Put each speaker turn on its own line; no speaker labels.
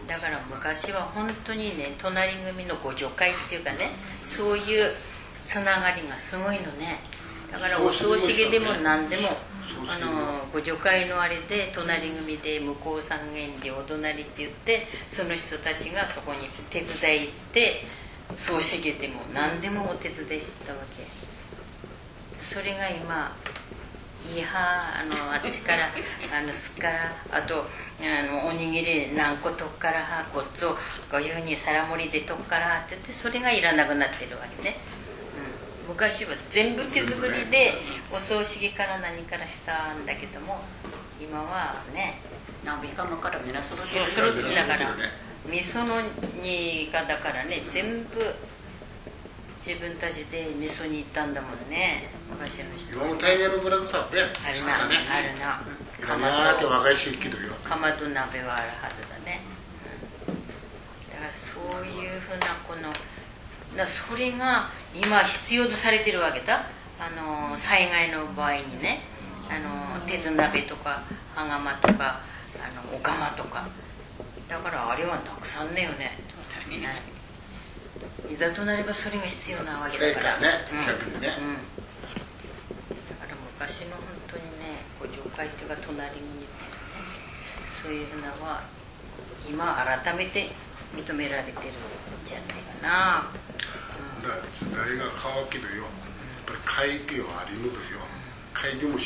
だから昔は本当にね、隣組のご助会っていうかね、そういうつながりがすごいのね。だからお葬式でも何でもご助会のあれで隣組で向こう三軒でお隣って言って、その人たちがそこに手伝い行って、葬式でも何でもお手伝いしてたわけ。それが今いやあっちからすっからあとおにぎり何個とっからごっつをこういうふうに皿盛りでとっからって言って、それがいらなくなってるわけね。昔は全部手作りでお葬式から何からしたんだけども、今はね、
鍋釜からみんな揃ってる。
だから味噌の煮がだからね、全部自分たちで味噌に行ったんだもんね、昔の人。
너무 다양한 거라고 사업해.
あるな、あるな。
か若い人生きるよ。
かまど鍋はあるはずだね。だからそういうふうなこのそれが今必要とされてるわけだ。災害の場合にね、鉄鍋とか羽釜とかお釜とか、だからあれはなくさんねよね。いざとなればそれが必要なわけだから
ね、逆にね。
だから昔の本当にね、ご助会っていうか隣にっていうね、そういうふうなのは今改めて認められてるんじゃないかな。
時代が変わるけどよ、やっぱり会議はありのだよ。会議も